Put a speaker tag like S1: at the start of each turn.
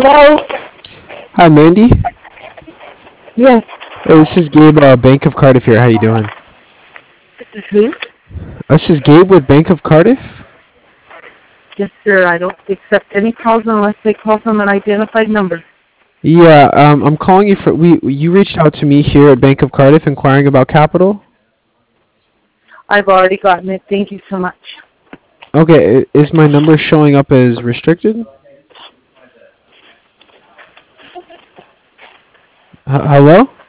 S1: Hello?
S2: Hi, Mandy.
S1: Yes,
S2: Hey, this is Gabe, Bank of Cardiff here. How you doing?
S1: this is who?
S2: This is Gabe with Bank of Cardiff.
S1: Yes, sir. I don't accept any calls unless they call from an identified number.
S2: Yeah, I'm calling you for you reached out to me here at Bank of Cardiff inquiring about capital.
S1: I've already gotten it. Thank you so much.
S2: Okay, is my number showing up as restricted? Hello?